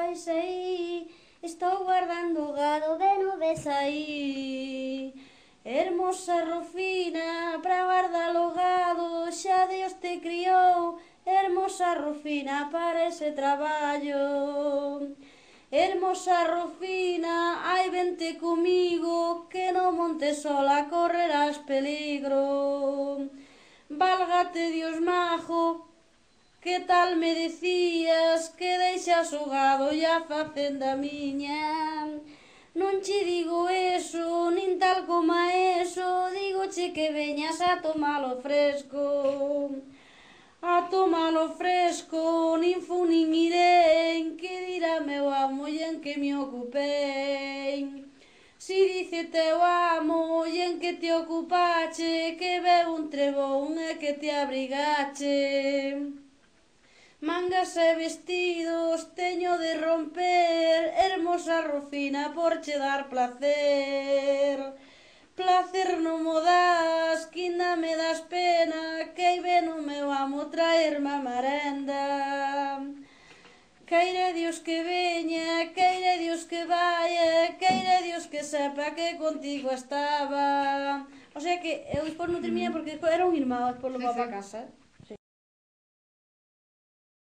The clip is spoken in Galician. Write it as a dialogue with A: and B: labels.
A: vais aí? Estou guardando o gado de non ves aí. Hermosa Rufina, para guardar o gado, xa Dios te criou. Hermosa Rufina, para ese traballo. Hermosa Rufina, ai vente comigo, que no monte sola correrás peligro. Válgate Dios majo, que tal me decías que deixas o gado e a facenda miña? Non che digo eso, nin tal como eso, digoche que veñas a tomalo fresco. A tomalo fresco, nin fu nin irei, que dirá meu amo e en que me ocupei. Si dice teu amo e en que te ocupache, que veu un trebón e que te abrigache. Mangas e vestidos teño de romper, hermosa Rufina, por che dar placer. Placer non mo das, que ainda me das pena, que aí ven o meu amo traerme a merenda. Queire Dios que veña, queire Dios que vaya, queire Dios que sepa que contigo estaba. O sea que eu despois non terminé porque era un irmão, despois lo va para casa.